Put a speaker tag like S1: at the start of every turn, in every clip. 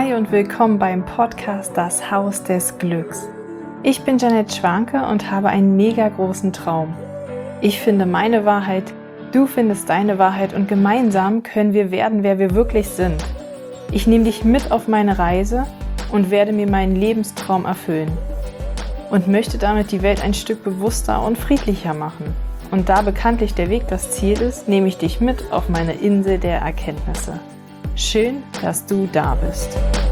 S1: Hi und willkommen beim Podcast Das Haus des Glücks. Ich bin Janet Schwanke und habe einen mega großen Traum. Ich finde meine Wahrheit, du findest deine Wahrheit und gemeinsam können wir werden, wer wir wirklich sind. Ich nehme dich mit auf meine Reise und werde mir meinen Lebenstraum erfüllen und möchte damit die Welt ein Stück bewusster und friedlicher machen. Und da bekanntlich der Weg das Ziel ist, nehme ich dich mit auf meine Insel der Erkenntnisse. Schön, dass du da bist.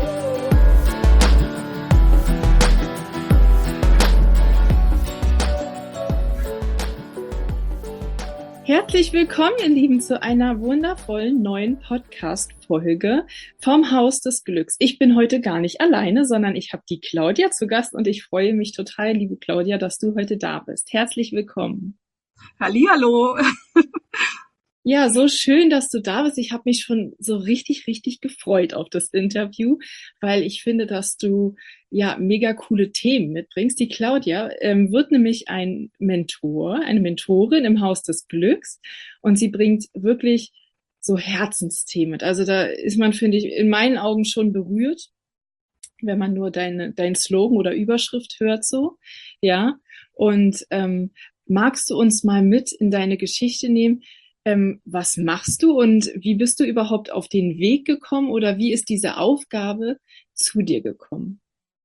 S1: Herzlich willkommen, ihr Lieben, zu einer wundervollen neuen Podcast-Folge vom Haus des Glücks. Ich bin heute gar nicht alleine, sondern ich habe die Claudia zu Gast und ich freue mich total, liebe Claudia, dass du heute da bist. Herzlich willkommen.
S2: Hallihallo.
S1: Ja, so schön, dass du da bist. Ich habe mich schon so richtig, richtig gefreut auf das Interview, weil ich finde, dass du ja mega coole Themen mitbringst. Die Claudia wird nämlich ein Mentor, eine Mentorin im Haus des Glücks und sie bringt wirklich so Herzensthemen mit. Also da ist man, finde ich, in meinen Augen schon berührt, wenn man nur dein Slogan oder Überschrift hört so, ja. Und magst du uns mal mit in deine Geschichte nehmen? Was machst du und wie bist du überhaupt auf den Weg gekommen oder wie ist diese Aufgabe zu dir gekommen?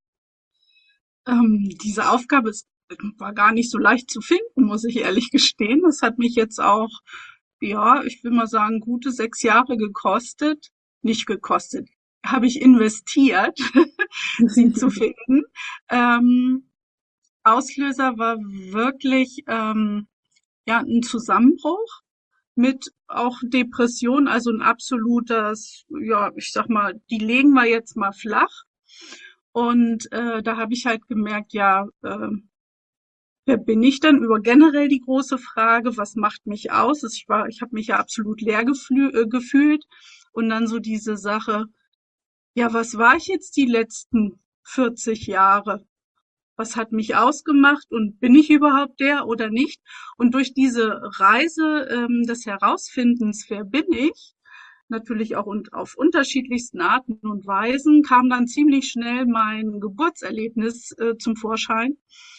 S2: Diese Aufgabe war gar nicht so leicht zu finden, muss ich ehrlich gestehen. Das hat mich jetzt auch, ja, ich will mal sagen, gute 6 Jahre gekostet. Nicht gekostet, habe ich investiert, sie zu finden. Auslöser war wirklich ja ein Zusammenbruch mit auch Depression, also ein absolutes, ja, ich sag mal, die legen wir jetzt mal flach. Und da habe ich halt gemerkt, ja, wer bin ich denn? Über generell die große Frage, was macht mich aus? Ich habe mich ja absolut leer gefühlt. Und dann so diese Sache, ja, was war ich jetzt die letzten 40 Jahre? Was hat mich ausgemacht und bin ich überhaupt der oder nicht? Und durch diese Reise des Herausfindens, wer bin ich, natürlich auch und auf unterschiedlichsten Arten und Weisen, kam dann ziemlich schnell mein Geburtserlebnis zum Vorschein.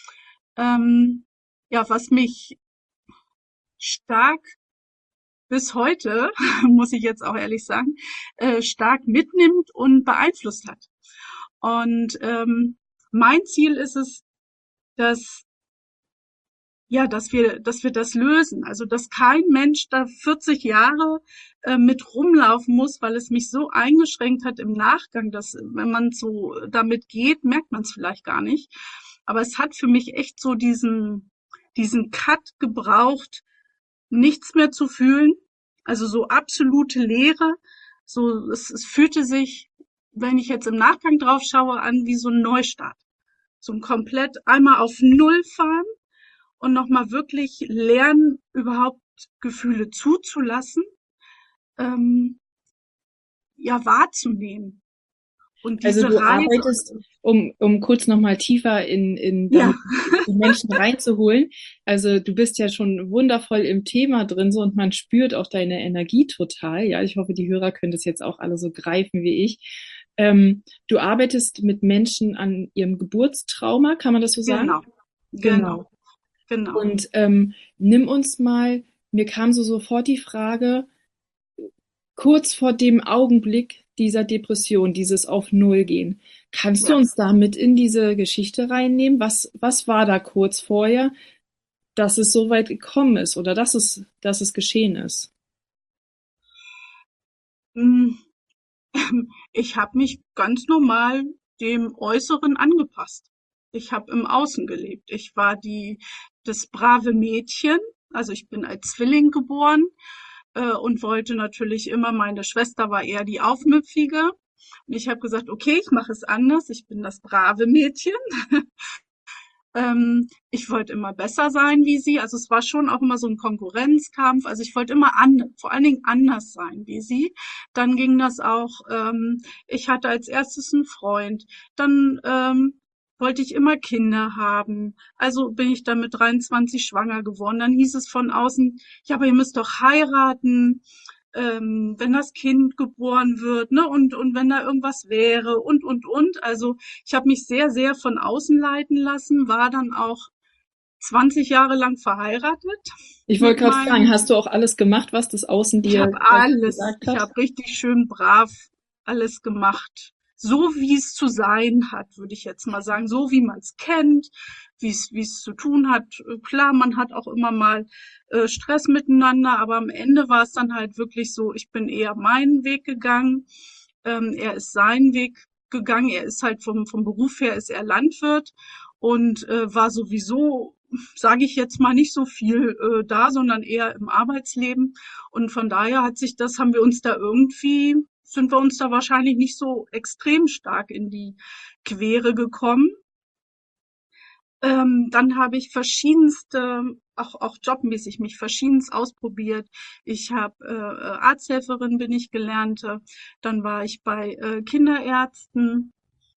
S2: Ja, was mich stark bis heute, muss ich jetzt auch ehrlich sagen, stark mitnimmt und beeinflusst hat. Und mein Ziel ist es, dass ja, dass wir das lösen. Also, dass kein Mensch da 40 Jahre mit rumlaufen muss, weil es mich so eingeschränkt hat im Nachgang, dass, wenn man so damit geht, merkt man es vielleicht gar nicht. Aber es hat für mich echt so diesen Cut gebraucht, nichts mehr zu fühlen. Also so absolute Leere. So, es fühlte sich, wenn ich jetzt im Nachgang drauf schaue, an wie so ein Neustart. So ein komplett einmal auf Null fahren und nochmal wirklich lernen, überhaupt Gefühle zuzulassen, ähm, ja, wahrzunehmen. Und
S1: Also
S2: diese
S1: du
S2: Reise,
S1: arbeitest, um kurz nochmal tiefer in
S2: ja,
S1: dann die Menschen reinzuholen. Also du bist ja schon wundervoll im Thema drin so und man spürt auch deine Energie total. Ja, ich hoffe, die Hörer können das jetzt auch alle so greifen wie ich. Du arbeitest mit Menschen an ihrem Geburtstrauma, kann man das so sagen?
S2: genau,
S1: Genau.
S2: genau, genau.
S1: Und nimm uns mal, mir kam so sofort die Frage, kurz vor dem Augenblick dieser Depression, dieses auf Null gehen. Kannst du
S2: Ja.
S1: uns da mit in diese Geschichte reinnehmen? Was war da kurz vorher, dass es so weit gekommen ist oder dass es geschehen ist?
S2: Mm, Ich habe mich ganz normal dem Äußeren angepasst. Ich habe im Außen gelebt. Ich war das brave Mädchen. Also ich bin als Zwilling geboren und wollte natürlich immer, meine Schwester war eher die Aufmüpfige. Und ich habe gesagt, okay, ich mache es anders. Ich bin das brave Mädchen. Ich wollte immer besser sein wie sie. Also es war schon auch immer so ein Konkurrenzkampf. Also ich wollte immer vor allen Dingen anders sein wie sie. Dann ging das auch, ich hatte als erstes einen Freund. Dann wollte ich immer Kinder haben. Also bin ich dann mit 23 schwanger geworden. Dann hieß es von außen, ja, aber ihr müsst doch heiraten. wenn das Kind geboren wird, ne, und wenn da irgendwas wäre und. Also ich habe mich sehr, sehr von außen leiten lassen, war dann auch 20 Jahre lang verheiratet
S1: Ich wollte
S2: mit
S1: gerade fragen,
S2: meinem.
S1: hast du auch alles gemacht, was das Außen
S2: Ich
S1: dir
S2: habe
S1: quasi
S2: alles,
S1: gesagt
S2: ich
S1: hat?
S2: habe richtig schön brav alles gemacht. So wie es zu sein hat, würde ich jetzt mal sagen. So wie man es kennt, wie es zu tun hat. Klar, man hat auch immer mal Stress miteinander, aber am Ende war es dann halt wirklich so, ich bin eher meinen Weg gegangen. Er ist seinen Weg gegangen. Er ist halt vom Beruf her ist er Landwirt und war sowieso, sage ich jetzt mal, nicht so viel da, sondern eher im Arbeitsleben. Und von daher haben wir uns da irgendwie, sind wir uns da wahrscheinlich nicht so extrem stark in die Quere gekommen. Dann habe ich verschiedenste, auch jobmäßig mich verschiedenst ausprobiert. Ich habe Arzthelferin bin ich gelernte, dann war ich bei Kinderärzten.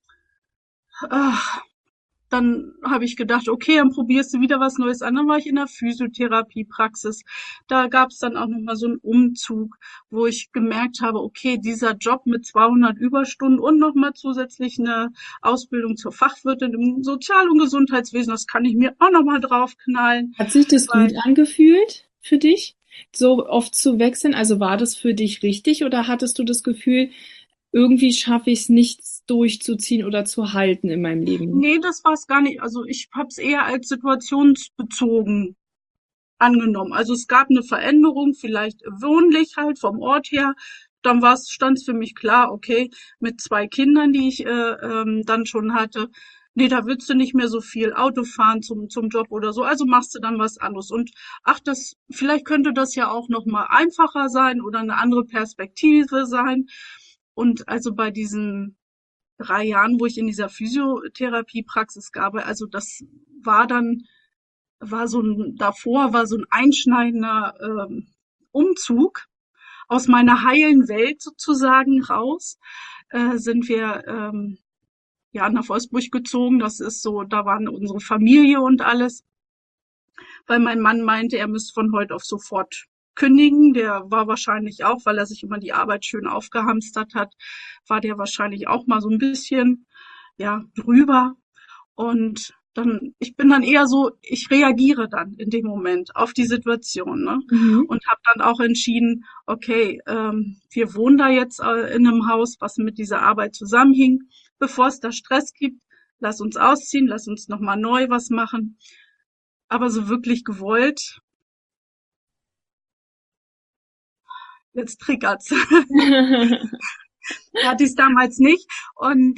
S2: Ach, dann habe ich gedacht, okay, dann probierst du wieder was Neues an. Dann war ich in der Physiotherapiepraxis. Da gab es dann auch noch mal so einen Umzug, wo ich gemerkt habe, okay, dieser Job mit 200 Überstunden und noch mal zusätzlich eine Ausbildung zur Fachwirtin im Sozial- und Gesundheitswesen, das kann ich mir auch noch mal draufknallen,
S1: Hat sich das gut
S2: weil
S1: angefühlt für dich, so oft zu wechseln? Also war das für dich richtig oder hattest du das Gefühl, irgendwie schaffe ich es nicht durchzuziehen oder zu halten in meinem Leben?
S2: nee, das war es gar nicht. Also ich habe es eher als situationsbezogen angenommen. Also es gab eine Veränderung, vielleicht wohnlich halt vom Ort her. Dann stand es für mich klar, okay, mit 2 Kindern, die ich dann schon hatte, nee, da willst du nicht mehr so viel Auto fahren zum Job oder so. Also machst du dann was anderes. Und ach, vielleicht könnte das ja auch noch mal einfacher sein oder eine andere Perspektive sein. Und also bei diesen 3 Jahren, wo ich in dieser Physiotherapiepraxis gearbeitet, also das war dann davor war so ein einschneidender Umzug aus meiner heilen Welt sozusagen raus. Sind wir ja nach Wolfsburg gezogen. Das ist so, da waren unsere Familie und alles, weil mein Mann meinte, er müsste von heute auf sofort kündigen. Der war wahrscheinlich auch, weil er sich immer die Arbeit schön aufgehamstert hat, war der wahrscheinlich auch mal so ein bisschen ja drüber. Und ich bin dann eher so, ich reagiere dann in dem Moment auf die Situation, ne?
S1: Mhm.
S2: Und habe dann auch entschieden, okay, wir wohnen da jetzt in einem Haus, was mit dieser Arbeit zusammenhing. Bevor es da Stress gibt, lass uns ausziehen, lass uns nochmal neu was machen. Aber so wirklich gewollt, jetzt triggert's, hatte ich es damals nicht. Und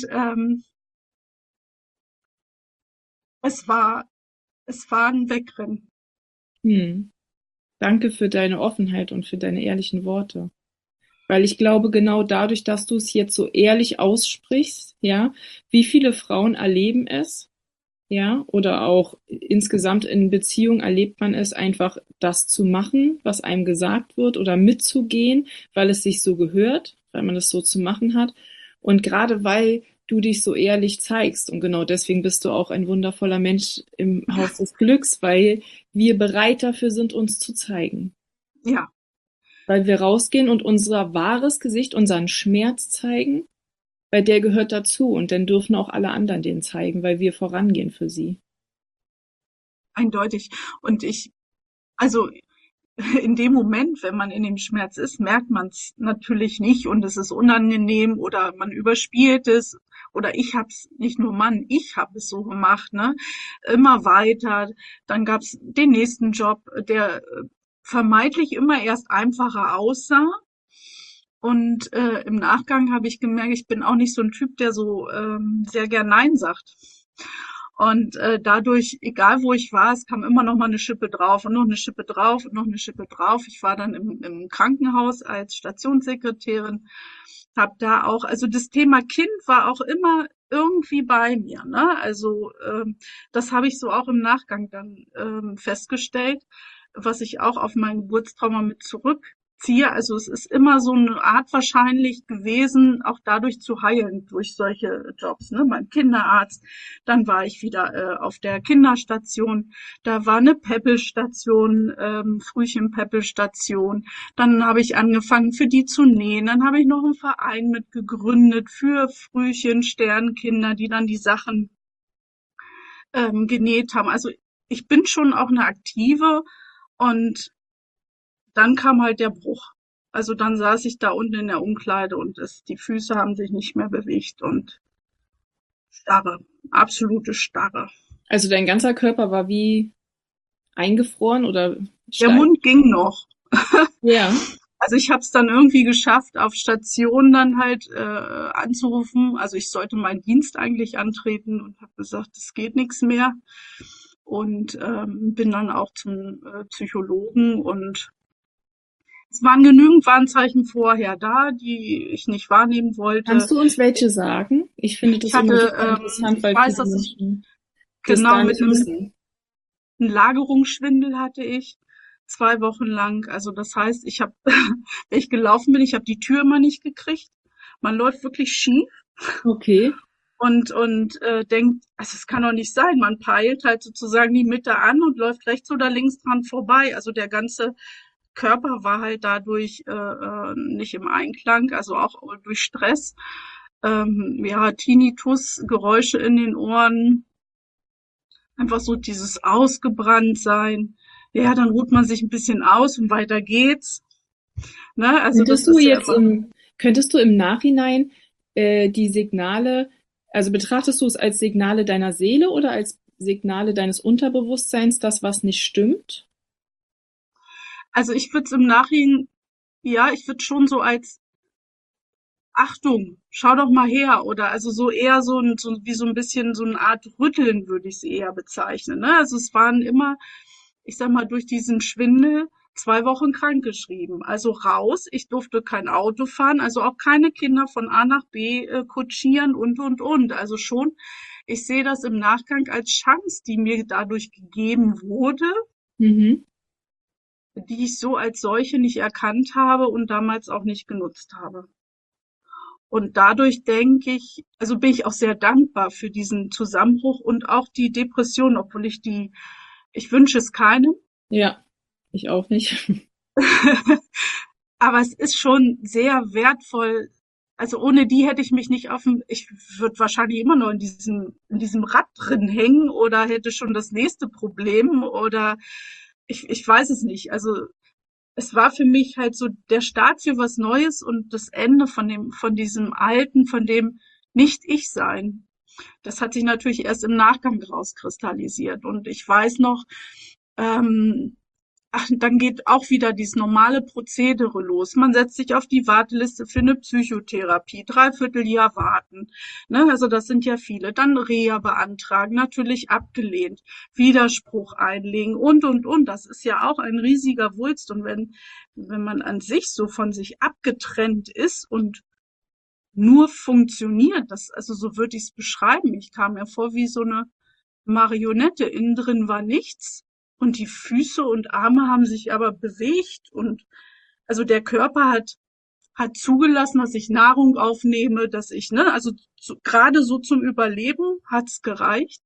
S2: es war, es war ein Wegrennen.
S1: Hm. Danke für deine Offenheit und für deine ehrlichen Worte. Weil ich glaube, genau dadurch, dass du es jetzt so ehrlich aussprichst, ja, wie viele Frauen erleben es, ja, oder auch insgesamt in Beziehung erlebt man es einfach, das zu machen, was einem gesagt wird oder mitzugehen, weil es sich so gehört, weil man es so zu machen hat. Und gerade weil du dich so ehrlich zeigst und genau deswegen bist du auch ein wundervoller Mensch im Haus des Glücks, weil wir bereit dafür sind, uns zu zeigen.
S2: Ja,
S1: Weil wir rausgehen und unser wahres Gesicht, unseren Schmerz zeigen, weil der gehört dazu und dann dürfen auch alle anderen den zeigen, weil wir vorangehen für sie.
S2: eindeutig. Und also in dem Moment, wenn man in dem Schmerz ist, merkt man es natürlich nicht und es ist unangenehm oder man überspielt es oder ich habe es, nicht nur Mann, ich habe es so gemacht, ne? Immer weiter. Dann gab es den nächsten Job, der vermeintlich immer erst einfacher aussah. Und im Nachgang habe ich gemerkt, ich bin auch nicht so ein Typ, der so sehr gern Nein sagt. Und dadurch, egal wo ich war, es kam immer noch mal eine Schippe drauf und noch eine Schippe drauf und noch eine Schippe drauf. Ich war dann im Krankenhaus als Stationssekretärin, habe da auch, also das Thema Kind war auch immer irgendwie bei mir, ne? Also das habe ich so auch im Nachgang dann festgestellt, was ich auch auf mein Geburtstrauma mit zurückführen ziehe. Also es ist immer so eine Art wahrscheinlich gewesen, auch dadurch zu heilen, durch solche Jobs, ne? Beim Kinderarzt, dann war ich wieder auf der Kinderstation, da war eine Peppelstation, Frühchen-Peppelstation, dann habe ich angefangen, für die zu nähen, dann habe ich noch einen Verein mit gegründet für Frühchen, Sternkinder, die dann die Sachen genäht haben. Also ich bin schon auch eine Aktive und dann kam halt der Bruch. Also dann saß ich da unten in der Umkleide und die Füße haben sich nicht mehr bewegt und Starre, absolute Starre.
S1: Also dein ganzer Körper war wie eingefroren oder
S2: Der
S1: steif?
S2: Mund ging noch.
S1: Ja.
S2: Also ich habe es dann irgendwie geschafft, auf Station dann halt anzurufen. Also ich sollte meinen Dienst eigentlich antreten und habe gesagt, es geht nichts mehr. Und bin dann auch zum Psychologen und es waren genügend Warnzeichen vorher da, die ich nicht wahrnehmen wollte.
S1: Kannst du uns welche sagen? Ich finde
S2: Ich
S1: das immer
S2: hatte,
S1: super interessant,
S2: ich
S1: weil
S2: weiß,
S1: viele
S2: dass ich
S1: Menschen das
S2: genau
S1: gar
S2: mit
S1: nicht wissen.
S2: einem Lagerungsschwindel hatte ich 2 Wochen lang. Also das heißt, ich habe, wenn ich gelaufen bin, ich habe die Tür immer nicht gekriegt. Man läuft wirklich schief
S1: Okay.
S2: und denkt, also es kann doch nicht sein. Man peilt halt sozusagen die Mitte an und läuft rechts oder links dran vorbei. Also der ganze Körper war halt dadurch nicht im Einklang, also auch durch Stress. Ja, Tinnitus, Geräusche in den Ohren, einfach so dieses Ausgebranntsein. Ja, dann ruht man sich ein bisschen aus und weiter geht's. Ne? Also das
S1: Könntest du
S2: ist ja
S1: jetzt
S2: immer.
S1: könntest du im Nachhinein die Signale, also betrachtest du es als Signale deiner Seele oder als Signale deines Unterbewusstseins, das was nicht stimmt?
S2: Also ich würde es im Nachhinein, ja, ich würde schon so als Achtung, schau doch mal her oder also so eher so wie so ein bisschen so eine Art Rütteln würde ich es eher bezeichnen, ne? Also es waren immer, ich sag mal, durch diesen Schwindel 2 Wochen krankgeschrieben. Also raus, ich durfte kein Auto fahren, also auch keine Kinder von A nach B kutschieren und. Also schon, ich sehe das im Nachgang als Chance, die mir dadurch gegeben wurde,
S1: Mhm.
S2: die ich so als solche nicht erkannt habe und damals auch nicht genutzt habe. Und dadurch denke ich, also bin ich auch sehr dankbar für diesen Zusammenbruch und auch die Depression, obwohl ich wünsche es keinem.
S1: Ja, ich auch nicht.
S2: Aber es ist schon sehr wertvoll. Also ohne die hätte ich mich nicht ich würde wahrscheinlich immer noch in diesem Rad drin hängen oder hätte schon das nächste Problem oder ich weiß es nicht. Also es war für mich halt so der Start für was Neues und das Ende von diesem Alten, von dem Nicht-Ich-Sein. Das hat sich natürlich erst im Nachgang rauskristallisiert. Und ich weiß noch, ähm, dann geht auch wieder dieses normale Prozedere los. Man setzt sich auf die Warteliste für eine Psychotherapie, 3/4 Jahr warten. Ne? Also das sind ja viele. Dann Reha beantragen, natürlich abgelehnt, Widerspruch einlegen und. Das ist ja auch ein riesiger Wulst. Und wenn man an sich so von sich abgetrennt ist und nur funktioniert, also so würde ich es beschreiben. Ich kam mir vor wie so eine Marionette. Innen drin war nichts und die Füße und Arme haben sich aber bewegt und also der Körper hat zugelassen, dass ich Nahrung aufnehme, dass ich, ne, also gerade so zum Überleben hat's gereicht.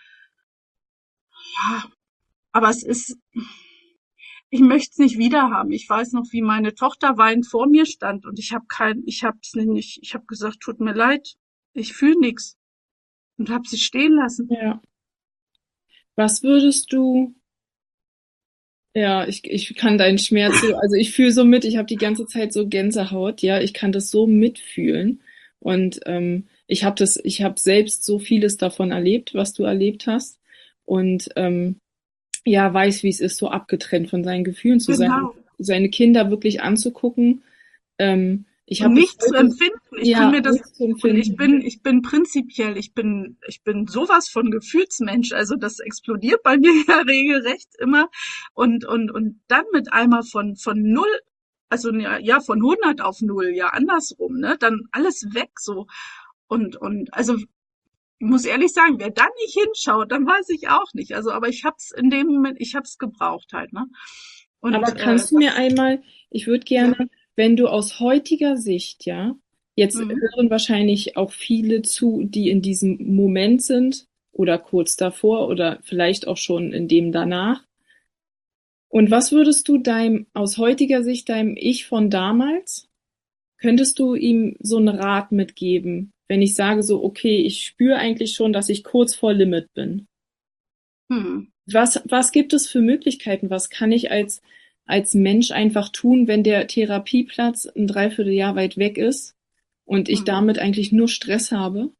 S2: Ja, aber ich möchte es nicht wiederhaben. Ich weiß noch, wie meine Tochter weinend vor mir stand und ich habe gesagt, tut mir leid, ich fühle nichts und habe sie stehen lassen.
S1: Ja. Was würdest du, ja, ich kann deinen Schmerz so, also ich fühle so mit, ich habe die ganze Zeit so Gänsehaut, ja, ich kann das so mitfühlen. Und ich habe selbst so vieles davon erlebt, was du erlebt hast. Und ja, weiß, wie es ist, so abgetrennt von seinen Gefühlen zu sein,
S2: Genau.
S1: seine Kinder wirklich anzugucken. Ich
S2: Und
S1: habe bis
S2: nicht zu
S1: heute,
S2: empfinden. Ich kann
S1: ja,
S2: mir das,
S1: nichts zu
S2: und
S1: empfinden.
S2: ich bin prinzipiell, ich bin sowas von Gefühlsmensch. Also das explodiert bei mir ja regelrecht immer. Und dann mit einmal von null, also ja, von 100 auf null, ja, andersrum, ne? Dann alles weg, so. Also, ich muss ehrlich sagen, wer da nicht hinschaut, dann weiß ich auch nicht. Also, aber ich hab's in dem Moment, ich hab's gebraucht halt, ne?
S1: Aber
S2: Und
S1: kannst du mir
S2: das,
S1: einmal, ich würde
S2: ja,
S1: gerne, wenn du aus heutiger Sicht, ja, jetzt
S2: mhm,
S1: hören wahrscheinlich auch viele zu, die in diesem Moment sind oder kurz davor oder vielleicht auch schon in dem danach. Und was würdest du deinem, aus heutiger Sicht, deinem Ich von damals, könntest du ihm so einen Rat mitgeben, wenn ich sage so, okay, ich spüre eigentlich schon, dass ich kurz vor Limit bin?
S2: hm,
S1: Was gibt es für Möglichkeiten? Was kann ich als Mensch einfach tun, wenn der Therapieplatz ein Dreivierteljahr weit weg ist und ich
S2: hm.
S1: damit eigentlich nur Stress habe?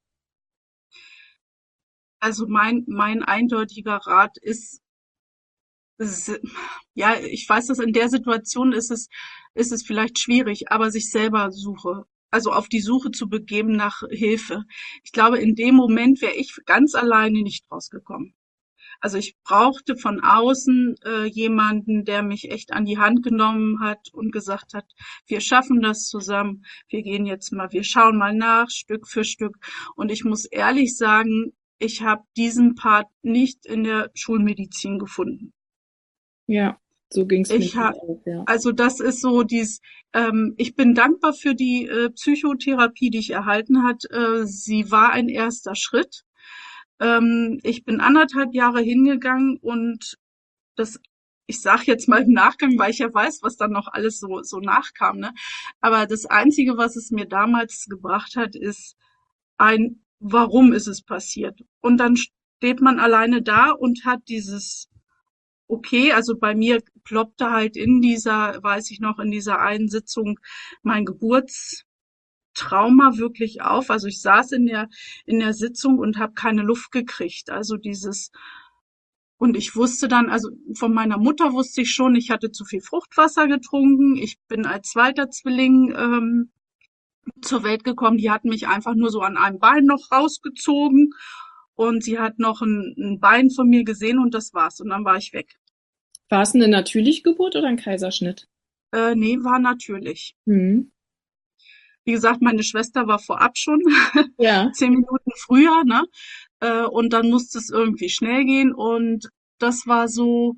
S2: Also mein eindeutiger Rat ist, es, ja, ich weiß, dass in der Situation ist es vielleicht schwierig, aber sich selber suche. Also auf die Suche zu begeben nach Hilfe. Ich glaube, in dem Moment wäre ich ganz alleine nicht rausgekommen. Also ich brauchte von außen jemanden, der mich echt an die Hand genommen hat und gesagt hat, wir schaffen das zusammen, wir gehen jetzt mal, wir schauen mal nach, Stück für Stück. Und ich muss ehrlich sagen, ich habe diesen Part nicht in der Schulmedizin gefunden.
S1: Ja, so ging's mir
S2: Ich ha
S1: auch, ja.
S2: Also das ist so ich bin dankbar für die Psychotherapie, die ich erhalten hat. Sie war ein erster Schritt. Ich bin 1,5 Jahre hingegangen und das, ich sage jetzt mal im Nachgang, weil ich ja weiß, was dann noch alles so nachkam, ne? Aber das Einzige, was es mir damals gebracht hat, ist warum ist es passiert? Und dann steht man alleine da und hat dieses, okay, also bei mir ploppte halt weiß ich noch, in dieser einen Sitzung mein Geburtstrauma wirklich auf. Also ich saß in der Sitzung und habe keine Luft gekriegt. Also und ich wusste dann, also von meiner Mutter wusste ich schon, ich hatte zu viel Fruchtwasser getrunken. Ich bin als zweiter Zwilling zur Welt gekommen. Die hat mich einfach nur so an einem Bein noch rausgezogen und sie hat noch ein Bein von mir gesehen und das war's. Und dann war ich weg.
S1: War es eine natürliche Geburt oder ein Kaiserschnitt?
S2: Nee, war natürlich.
S1: Mhm.
S2: Wie gesagt, meine Schwester war vorab schon
S1: Ja.
S2: 10 Minuten früher, ne? Und dann musste es irgendwie schnell gehen und das war so,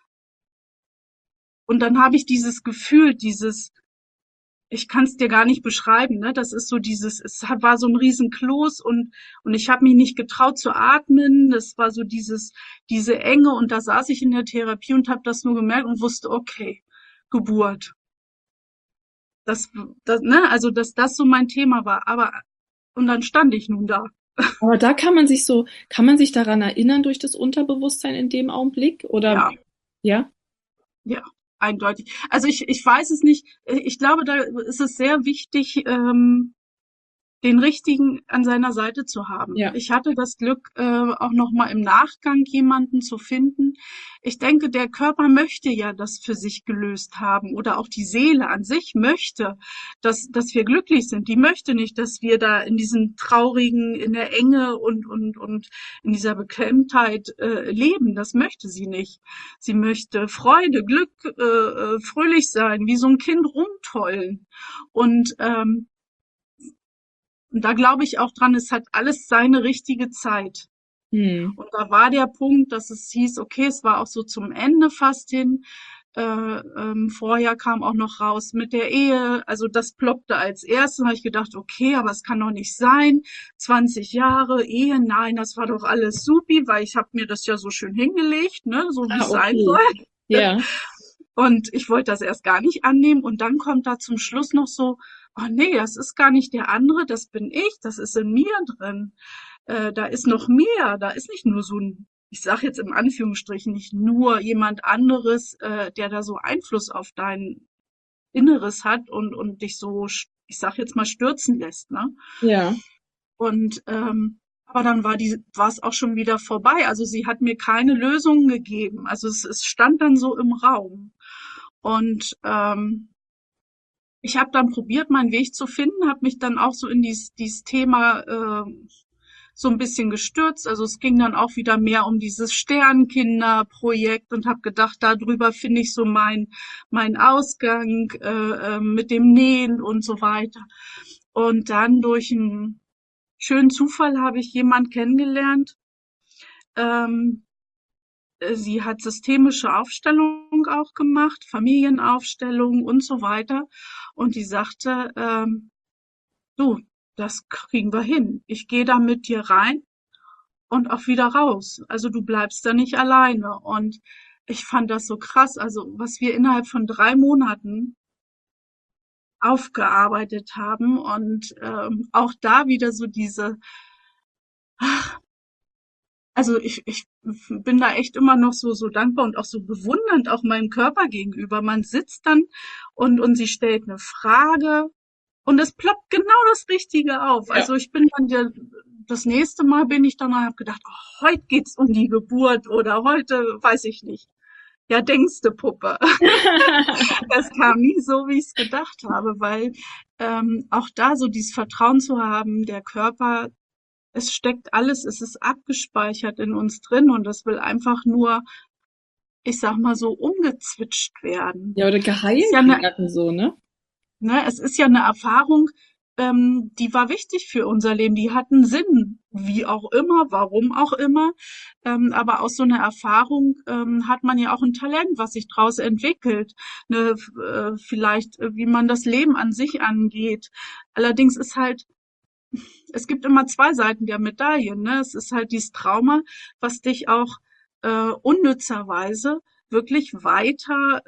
S2: und dann habe ich dieses Gefühl, ich kann es dir gar nicht beschreiben, ne? Das ist so war so ein Riesenkloß und ich habe mich nicht getraut zu atmen. Das war so diese Enge und da saß ich in der Therapie und habe das nur gemerkt und wusste, okay, Geburt. Das, ne? Also dass das so mein Thema war. Aber und dann stand ich nun da.
S1: Aber da kann man sich daran erinnern durch das Unterbewusstsein in dem Augenblick? Oder
S2: Ja,
S1: ja?
S2: ja, eindeutig. Also ich weiß es nicht. Ich glaube, da ist es sehr wichtig, den Richtigen an seiner Seite zu haben.
S1: Ja.
S2: Ich hatte das Glück, auch noch mal im Nachgang jemanden zu finden. Ich denke, der Körper möchte ja das für sich gelöst haben oder auch die Seele an sich möchte, dass wir glücklich sind. Die möchte nicht, dass wir da in diesem traurigen, in der Enge und in dieser Beklemmtheit leben. Das möchte sie nicht. Sie möchte Freude, Glück, fröhlich sein, wie so ein Kind rumtollen. Und und da glaube ich auch dran, es hat alles seine richtige Zeit.
S1: Hm.
S2: Und da war der Punkt, dass es hieß, okay, es war auch so zum Ende fast hin. Vorher kam auch noch raus mit der Ehe. Also das ploppte als erstes. Da habe ich gedacht, okay, aber es kann doch nicht sein. 20 Jahre Ehe, nein, das war doch alles supi, weil ich habe mir das ja so schön hingelegt, ne, so wie
S1: Ah,
S2: es sein soll.
S1: okay. Ja.
S2: Und ich wollte das erst gar nicht annehmen. Und dann kommt da zum Schluss noch so, oh nee, das ist gar nicht der andere, das bin ich, das ist in mir drin. Da ist noch mehr, da ist nicht nur so ein, ich sage jetzt im Anführungsstrichen, nicht nur jemand anderes, der da so Einfluss auf dein Inneres hat und dich so, ich sage jetzt mal, stürzen lässt, ne?
S1: Ja.
S2: Und aber dann war es auch schon wieder vorbei. Also sie hat mir keine Lösung gegeben. Also es stand dann so im Raum. Und ich habe dann probiert, meinen Weg zu finden, habe mich dann auch so in dieses Thema so ein bisschen gestürzt. Also es ging dann auch wieder mehr um dieses Sternkinderprojekt und habe gedacht, darüber finde ich so mein Ausgang mit dem Nähen und so weiter. Und dann durch einen schönen Zufall habe ich jemand kennengelernt. Ähm, Sie hat systemische Ernährung auch gemacht, Familienaufstellung und so weiter. Und die sagte, du, das kriegen wir hin. Ich gehe da mit dir rein und auch wieder raus. Also du bleibst da nicht alleine. Und ich fand das so krass. Also was wir innerhalb von 3 Monaten aufgearbeitet haben und auch da wieder so diese, also ich bin da echt immer noch so dankbar und auch so bewundernd auch meinem Körper gegenüber. Man sitzt dann und sie stellt eine Frage und es ploppt genau das Richtige auf.
S1: Ja.
S2: Also ich bin dann das nächste Mal bin ich dann und habe gedacht, oh, heute geht's um die Geburt oder heute weiß ich nicht. Ja, denkste Puppe. Es kam nie so, wie ich es gedacht habe, weil auch da so dieses Vertrauen zu haben, der Körper, es steckt alles, es ist abgespeichert in uns drin und es will einfach nur, ich sag mal so, umgezwitscht werden.
S1: Ja, oder
S2: Ist ja
S1: geheilt
S2: eine,
S1: werden so, ne?
S2: ne, es ist ja eine Erfahrung, die war wichtig für unser Leben, die hat einen Sinn, wie auch immer, warum auch immer. Aber aus so einer Erfahrung hat man ja auch ein Talent, was sich daraus entwickelt, ne, vielleicht, wie man das Leben an sich angeht. Allerdings ist halt, es gibt immer zwei Seiten der Medaille, ne? Es ist halt dieses Trauma, was dich auch unnützerweise wirklich weiter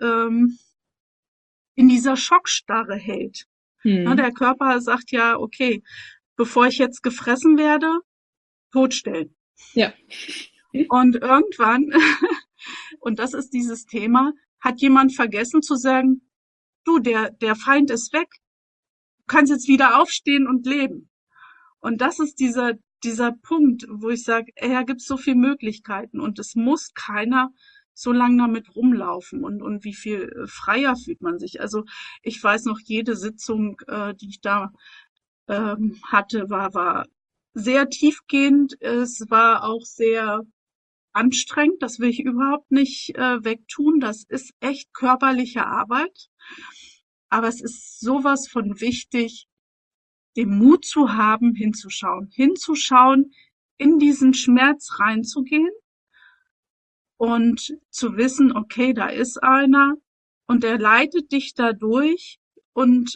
S2: in dieser Schockstarre hält. Na,
S1: Hm.
S2: der Körper sagt ja, okay, bevor ich jetzt gefressen werde, totstellen.
S1: Ja.
S2: Und irgendwann, und das ist dieses Thema, hat jemand vergessen zu sagen, du, der Feind ist weg, du kannst jetzt wieder aufstehen und leben. Und das ist dieser Punkt, wo ich sage, ey, da gibt's so viele Möglichkeiten und es muss keiner so lange damit rumlaufen und wie viel freier fühlt man sich. Also ich weiß noch, jede Sitzung, die ich da hatte, war sehr tiefgehend. Es war auch sehr anstrengend. Das will ich überhaupt nicht wegtun. Das ist echt körperliche Arbeit. Aber es ist sowas von wichtig, den Mut zu haben, hinzuschauen, in diesen Schmerz reinzugehen und zu wissen, okay, da ist einer und der leitet dich da durch und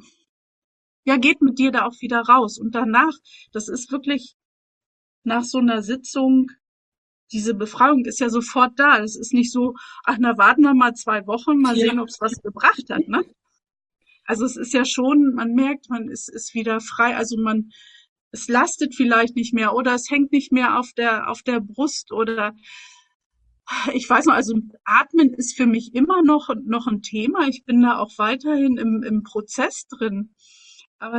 S2: ja, geht mit dir da auch wieder raus. Und danach, das ist wirklich nach so einer Sitzung, diese Befreiung ist ja sofort da. Es ist nicht so, ach, na, warten wir mal 2 Wochen, mal
S1: Ja.
S2: sehen, ob es was gebracht hat, ne? Also es ist ja schon, man merkt, man ist wieder frei. Also es lastet vielleicht nicht mehr oder es hängt nicht mehr auf der Brust oder ich weiß noch, also Atmen ist für mich immer noch ein Thema. Ich bin da auch weiterhin im Prozess drin. Aber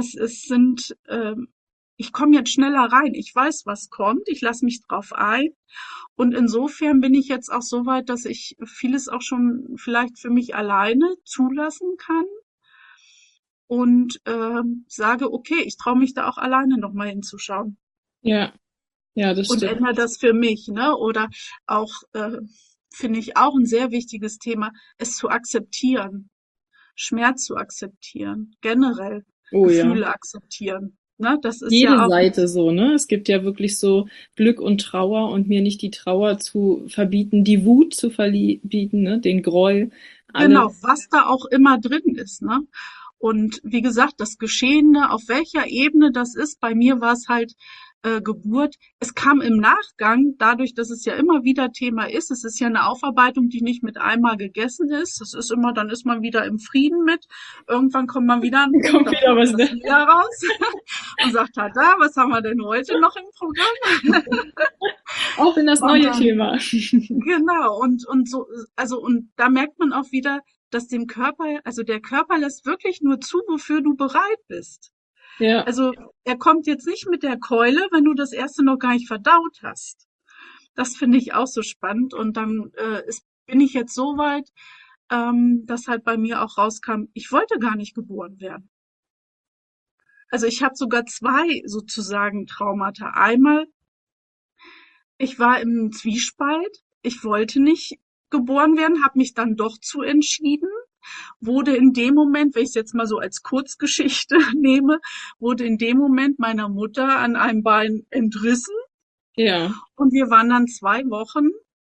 S2: ich komme jetzt schneller rein. Ich weiß, was kommt. Ich lasse mich drauf ein. Und insofern bin ich jetzt auch so weit, dass ich vieles auch schon vielleicht für mich alleine zulassen kann und sage, okay, ich traue mich da auch alleine nochmal hinzuschauen
S1: Ja. Ja, das
S2: und
S1: stimmt.
S2: ändere das für mich, ne? Oder auch, finde ich auch ein sehr wichtiges Thema, es zu akzeptieren, Schmerz zu akzeptieren, generell
S1: Oh ja.
S2: Gefühle akzeptieren. Ne? Das ist
S1: Jede
S2: ja auch,
S1: Seite so, ne? Es gibt ja wirklich so Glück und Trauer und mir nicht die Trauer zu verbieten, die Wut zu verbieten, ne? Den Groll,
S2: genau,
S1: alles.
S2: was da auch immer drin ist, ne? Und wie gesagt, das Geschehene, auf welcher Ebene das ist, bei mir war es halt Geburt. Es kam im Nachgang, dadurch, dass es ja immer wieder Thema ist, es ist ja eine Aufarbeitung, die nicht mit einmal gegessen ist. Das ist immer, dann ist man wieder im Frieden mit. Irgendwann kommt man wieder an den Punkt,
S1: Kommt
S2: dann
S1: wieder
S2: holt
S1: was,
S2: das
S1: ne?
S2: wieder raus und sagt, tada, was haben wir denn heute noch im Programm?
S1: Auch in das
S2: Und
S1: neue
S2: dann
S1: Thema.
S2: genau, und so, also, und da merkt man auch wieder, dass dem Körper, also der Körper lässt wirklich nur zu, wofür du bereit bist.
S1: Ja.
S2: Also er kommt jetzt nicht mit der Keule, wenn du das erste noch gar nicht verdaut hast. Das finde ich auch so spannend. Und dann bin ich jetzt so weit, dass halt bei mir auch rauskam, ich wollte gar nicht geboren werden. Also ich habe sogar zwei sozusagen Traumata. Einmal, ich war im Zwiespalt, ich wollte nicht geboren werden, habe mich dann doch zu entschieden, wurde in dem Moment, wenn ich es jetzt mal so als Kurzgeschichte nehme, wurde in dem Moment meiner Mutter an einem Bein entrissen
S1: Ja.
S2: und wir waren dann 2 Wochen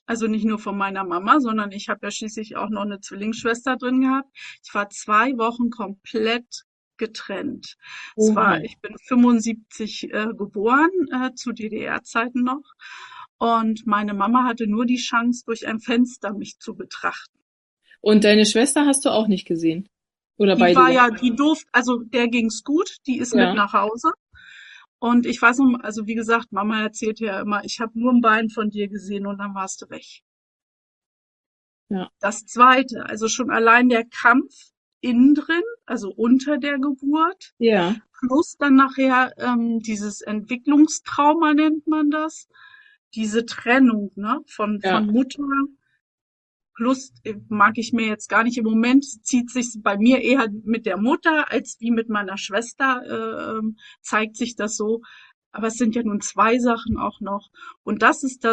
S2: Also nicht nur von meiner Mama, sondern ich habe ja schließlich auch noch eine Zwillingsschwester drin gehabt. Ich war 2 Wochen komplett getrennt.
S1: Oha.
S2: Ich bin 75 geboren, zu DDR-Zeiten noch. Und meine Mama hatte nur die Chance, durch ein Fenster mich zu betrachten.
S1: Und deine Schwester hast du auch nicht gesehen? Oder
S2: Die
S1: beide?
S2: war ja, die durfte, also der ging's gut, die ist mit
S1: Ja,
S2: nach Hause. Und ich weiß noch, also wie gesagt, Mama erzählt ja immer, ich habe nur ein Bein von dir gesehen und dann warst du weg.
S1: ja,
S2: Das Zweite, also schon allein der Kampf innen drin, also unter der Geburt,
S1: ja,
S2: plus dann nachher dieses Entwicklungstrauma nennt man das, diese Trennung, ne,
S1: ja.
S2: von Mutter, plus mag ich mir jetzt gar nicht, im Moment zieht sich bei mir eher mit der Mutter als wie mit meiner Schwester, zeigt sich das so. Aber es sind ja nun 2 Sachen auch noch. Und das ist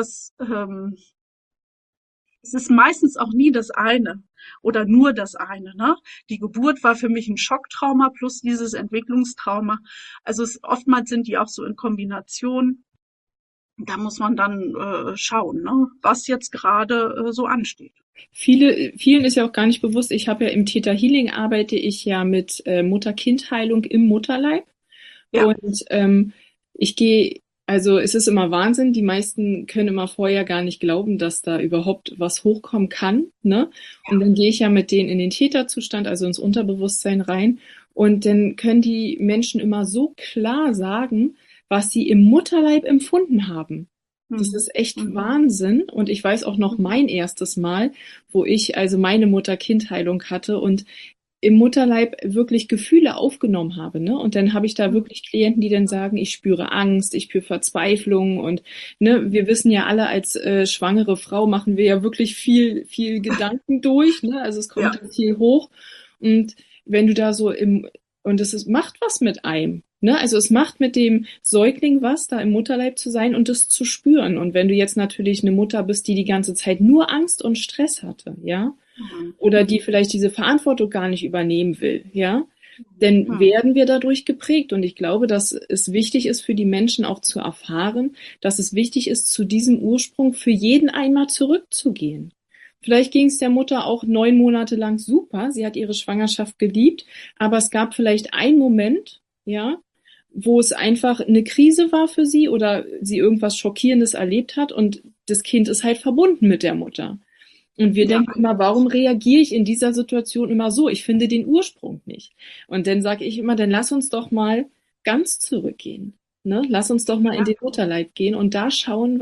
S2: es ist meistens auch nie das eine oder nur das eine, ne? Die Geburt war für mich ein Schocktrauma plus dieses Entwicklungstrauma. Also oftmals sind die auch so in Kombination. Da muss man dann schauen, ne, was jetzt gerade so ansteht.
S1: Vielen ist ja auch gar nicht bewusst, ich habe ja im Theta Healing arbeite ich ja mit Mutter-Kind-Heilung im Mutterleib.
S2: Ja,
S1: Und ich gehe, also es ist immer Wahnsinn, die meisten können immer vorher gar nicht glauben, dass da überhaupt was hochkommen kann, ne? Und dann gehe ich ja mit denen in den Täterzustand, also ins Unterbewusstsein rein. Und dann können die Menschen immer so klar sagen, was sie im Mutterleib empfunden haben. Das
S2: mhm.
S1: ist echt
S2: Mhm.
S1: Wahnsinn. Und ich weiß auch noch
S2: Mhm.
S1: mein erstes Mal, wo ich also meine Mutter-Kind-Heilung hatte und im Mutterleib wirklich Gefühle aufgenommen habe, ne? Und dann habe ich da wirklich Klienten, die dann sagen, ich spüre Angst, ich spüre Verzweiflung und ne, wir wissen ja alle, als schwangere Frau machen wir ja wirklich viel Gedanken durch, ne? Also es kommt
S2: Ja,
S1: ja viel hoch und wenn du da so und macht was mit einem. Ne? Also es macht mit dem Säugling was, da im Mutterleib zu sein und das zu spüren. Und wenn du jetzt natürlich eine Mutter bist, die die ganze Zeit nur Angst und Stress hatte, ja,
S2: mhm.
S1: oder die
S2: Mhm.
S1: vielleicht diese Verantwortung gar nicht übernehmen will, ja, dann
S2: Mhm.
S1: werden wir dadurch geprägt. Und ich glaube, dass es wichtig ist für die Menschen auch zu erfahren, dass es wichtig ist, zu diesem Ursprung für jeden einmal zurückzugehen. Vielleicht ging es der Mutter auch 9 Monate lang super. Sie hat ihre Schwangerschaft geliebt, aber es gab vielleicht einen Moment, ja, wo es einfach eine Krise war für sie oder sie irgendwas Schockierendes erlebt hat und das Kind ist halt verbunden mit der Mutter. Und wir
S2: Ja,
S1: denken immer, warum reagiere ich in dieser Situation immer so? Ich finde den Ursprung nicht. Und dann sage ich immer, dann lass uns doch mal ganz zurückgehen. Ne? Lass uns doch mal in
S2: ja,
S1: den Mutterleib gehen und da schauen,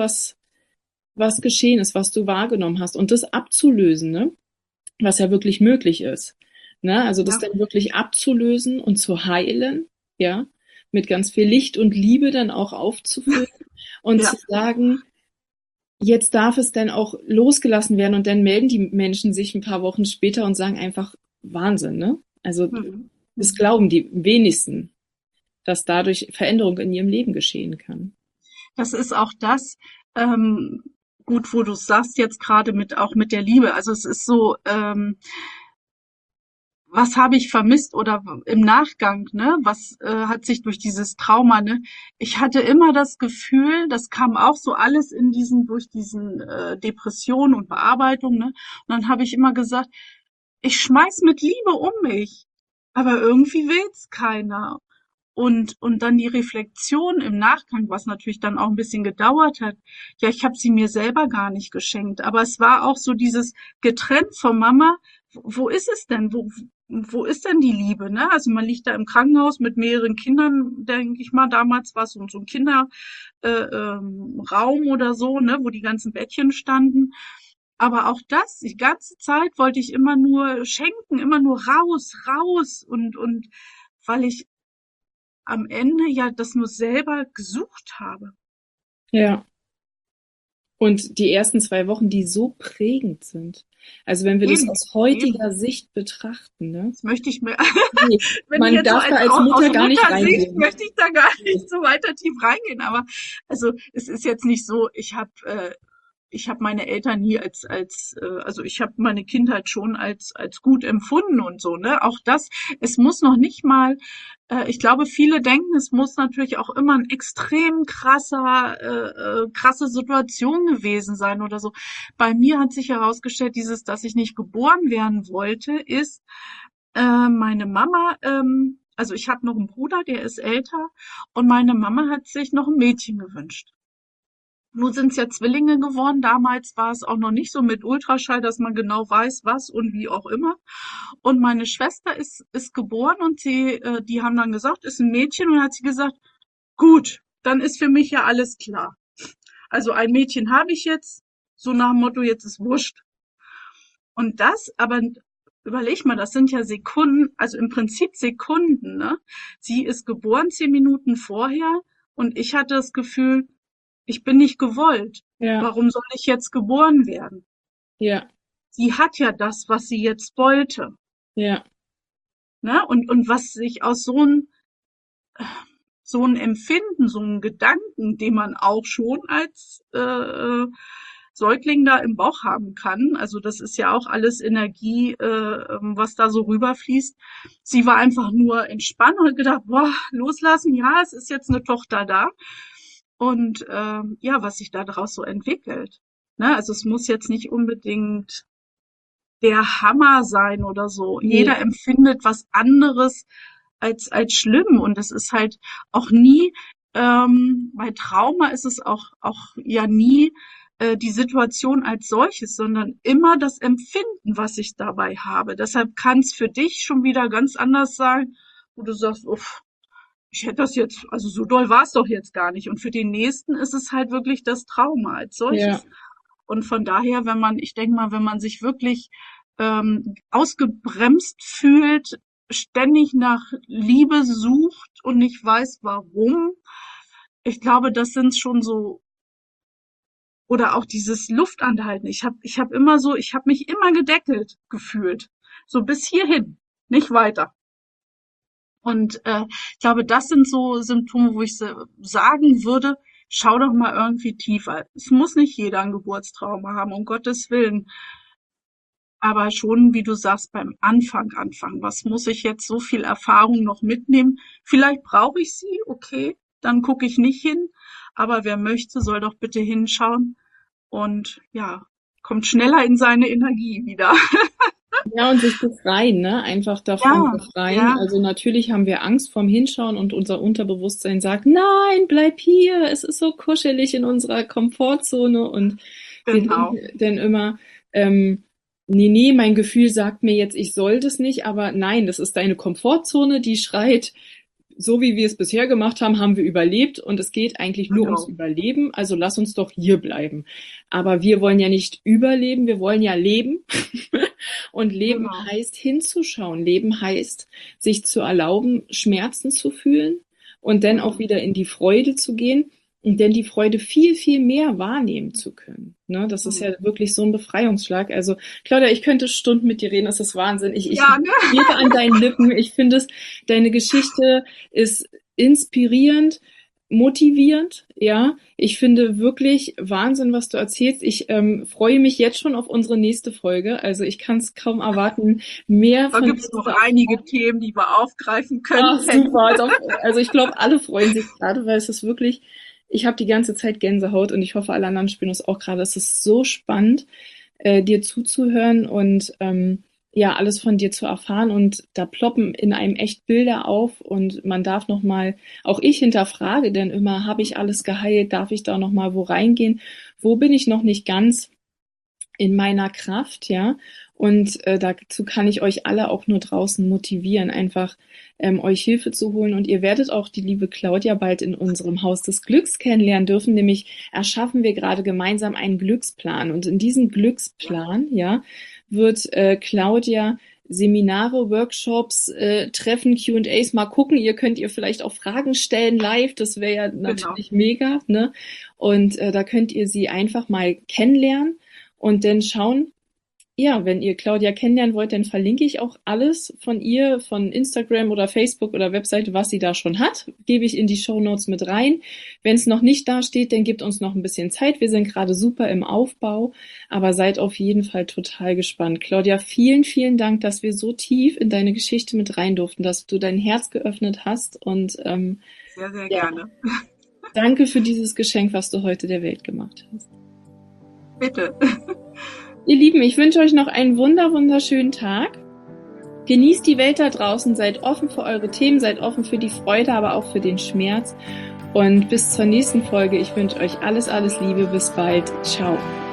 S1: was geschehen ist, was du wahrgenommen hast. Und das abzulösen, ne? Was ja wirklich möglich ist. Ne? Also das
S2: ja,
S1: dann wirklich abzulösen und zu heilen, ja, mit ganz viel Licht und Liebe dann auch aufzufüllen und zu
S2: ja.
S1: sagen, jetzt darf es dann auch losgelassen werden und dann melden die Menschen sich ein paar Wochen später und sagen einfach Wahnsinn, ne? Also
S2: Mhm.
S1: das
S2: Mhm.
S1: glauben die wenigsten, dass dadurch Veränderung in ihrem Leben geschehen kann.
S2: Das ist auch das, ähm, gut, wo du sagst jetzt gerade mit auch mit der Liebe. Also es ist so, was habe ich vermisst oder im Nachgang, ne? Was hat sich durch dieses Trauma, ne? Ich hatte immer das Gefühl, das kam auch so alles in durch diesen Depressionen und Bearbeitung, ne? Und dann habe ich immer gesagt, ich schmeiß mit Liebe um mich, aber irgendwie will's keiner. Und dann die Reflexion im Nachgang, was natürlich dann auch ein bisschen gedauert hat. Ja, ich habe sie mir selber gar nicht geschenkt, aber es war auch so dieses getrennt von Mama. Wo ist es denn? Wo ist denn die Liebe, ne? Also man liegt da im Krankenhaus mit mehreren Kindern, denke ich mal. Damals war es so ein Kinderraum Raum oder so, ne, wo die ganzen Bettchen standen. Aber auch das, die ganze Zeit wollte ich immer nur schenken, immer nur raus, raus und weil ich am Ende ja das nur selber gesucht habe.
S1: Ja. Und die ersten 2 Wochen, die so prägend sind. Also wenn wir das
S2: Eben,
S1: aus heutiger
S2: eben.
S1: Sicht betrachten, ne?
S2: Das möchte ich mir,
S1: Nee,
S2: wenn ich
S1: man
S2: jetzt so
S1: darf da als
S2: aus
S1: Mutter gar nicht
S2: Muttersicht
S1: reingehen.
S2: möchte ich da gar
S1: Nee.
S2: nicht so weiter tief reingehen. Aber also es ist jetzt nicht so, ich habe ich habe meine Eltern nie also ich habe meine Kindheit schon als gut empfunden und so, ne? Auch das, es muss noch nicht mal, ich glaube, viele denken, es muss natürlich auch immer ein extrem krasse Situation gewesen sein oder so. Bei mir hat sich herausgestellt, dass ich nicht geboren werden wollte, ist meine Mama, also ich habe noch einen Bruder, der ist älter, und meine Mama hat sich noch ein Mädchen gewünscht. Nun sind es ja Zwillinge geworden. Damals war es auch noch nicht so mit Ultraschall, dass man genau weiß, was und wie auch immer. Und meine Schwester ist geboren und die haben dann gesagt, ist ein Mädchen, und dann hat sie gesagt, gut, dann ist für mich ja alles klar. Also ein Mädchen habe ich jetzt, so nach dem Motto, jetzt ist wurscht. Und das, aber überleg mal, das sind ja Sekunden, also im Prinzip Sekunden, ne? Sie ist geboren 10 Minuten vorher, und ich hatte das Gefühl, ich bin nicht gewollt.
S1: Ja,
S2: Warum soll ich jetzt geboren werden?
S1: ja,
S2: Sie hat ja das, was sie jetzt wollte,
S1: ja,
S2: ne? Und was sich aus so ein Empfinden, so ein Gedanken, den man auch schon als Säugling da im Bauch haben kann. Also das ist ja auch alles Energie, was da so rüberfließt. Sie war einfach nur entspannt und hat gedacht, boah, loslassen, ja, es ist jetzt eine Tochter da. Und ja, was sich da daraus so entwickelt. Ne? Also es muss jetzt nicht unbedingt der Hammer sein oder so.
S1: nee,
S2: Jeder empfindet was anderes als schlimm, und es ist halt auch nie, bei Trauma ist es auch ja nie die Situation als solches, sondern immer das Empfinden, was ich dabei habe. Deshalb kann es für dich schon wieder ganz anders sein, wo du sagst, uff, ich hätte das jetzt, also so doll war es doch jetzt gar nicht. Und für den nächsten ist es halt wirklich das Trauma als
S1: ja,
S2: solches. Und von daher, ich denke mal, wenn man sich wirklich ausgebremst fühlt, ständig nach Liebe sucht und nicht weiß warum, ich glaube, das sind schon so, oder auch dieses Luftanhalten. Ich habe mich immer gedeckelt gefühlt. So bis hierhin, nicht weiter. Und ich glaube, das sind so Symptome, wo ich sagen würde, schau doch mal irgendwie tiefer. Es muss nicht jeder ein Geburtstrauma haben, um Gottes Willen. Aber schon, wie du sagst, beim Anfang. Was muss ich jetzt so viel Erfahrung noch mitnehmen? Vielleicht brauche ich sie, okay, dann gucke ich nicht hin. Aber wer möchte, soll doch bitte hinschauen und ja, kommt schneller in seine Energie wieder.
S1: ja, und sich befreien, ne? Einfach davon
S2: Ja,
S1: befreien.
S2: ja,
S1: Also natürlich haben wir Angst vorm Hinschauen und unser Unterbewusstsein sagt, nein, bleib hier, es ist so kuschelig in unserer Komfortzone und wir
S2: genau.
S1: denken dann immer, nee, nee, mein Gefühl sagt mir jetzt, ich soll das nicht, aber nein, das ist deine Komfortzone, die schreit, so wie wir es bisher gemacht haben, haben wir überlebt und es geht eigentlich nur ums
S2: Genau,
S1: Überleben, also lass uns doch hier bleiben. Aber wir wollen ja nicht überleben, wir wollen ja leben. Und Leben
S2: genau.
S1: heißt hinzuschauen. Leben heißt, sich zu erlauben, Schmerzen zu fühlen und dann auch
S2: Mhm.
S1: wieder in die Freude zu gehen und dann die Freude viel, viel mehr wahrnehmen zu können. Ne? Das ist ja
S2: Mhm.
S1: wirklich so ein Befreiungsschlag. Also, Claudia, ich könnte Stunden mit dir reden, das ist Wahnsinn. Ich
S2: Ja, ne?
S1: lebe an deinen Lippen. Ich finde es, deine Geschichte ist inspirierend, motivierend, ja. Ich finde wirklich Wahnsinn, was du erzählst. Ich freue mich jetzt schon auf unsere nächste Folge. Also ich kann es kaum erwarten, mehr
S2: Da
S1: von dir
S2: gibt's
S1: zu
S2: noch
S1: erfahren.
S2: einige Themen, die wir aufgreifen
S1: Ah,
S2: können, Penny.
S1: super. Also ich glaube, alle freuen sich gerade, weil es ist wirklich, ich habe die ganze Zeit Gänsehaut und ich hoffe, alle anderen spüren es auch gerade. Es ist so spannend, dir zuzuhören und ja, alles von dir zu erfahren. Und da ploppen in einem echt Bilder auf und man darf nochmal, auch ich hinterfrage denn immer, habe ich alles geheilt? Darf ich da nochmal wo reingehen? Wo bin ich noch nicht ganz in meiner Kraft, ja? Und dazu kann ich euch alle auch nur draußen motivieren, einfach euch Hilfe zu holen. Und ihr werdet auch die liebe Claudia bald in unserem Haus des Glücks kennenlernen dürfen. Nämlich erschaffen wir gerade gemeinsam einen Glücksplan. Und in diesem Glücksplan, ja, wird Claudia Seminare, Workshops, Treffen, Q&As mal gucken. Ihr vielleicht auch Fragen stellen live. Das wäre ja
S2: Genau.
S1: natürlich mega, ne? Und da könnt ihr sie einfach mal kennenlernen und dann schauen, ja, wenn ihr Claudia kennenlernen wollt, dann verlinke ich auch alles von ihr, von Instagram oder Facebook oder Webseite, was sie da schon hat, gebe ich in die Shownotes mit rein. Wenn es noch nicht da steht, dann gebt uns noch ein bisschen Zeit. Wir sind gerade super im Aufbau, aber seid auf jeden Fall total gespannt. Claudia, vielen, vielen Dank, dass wir so tief in deine Geschichte mit rein durften, dass du dein Herz geöffnet hast und
S2: Sehr, sehr
S1: ja,
S2: gerne.
S1: danke für dieses Geschenk, was du heute der Welt gemacht hast.
S2: Bitte.
S1: Ihr Lieben, ich wünsche euch noch einen wunderschönen Tag. Genießt die Welt da draußen, seid offen für eure Themen, seid offen für die Freude, aber auch für den Schmerz. Und bis zur nächsten Folge. Ich wünsche euch alles, alles Liebe. Bis bald. Ciao.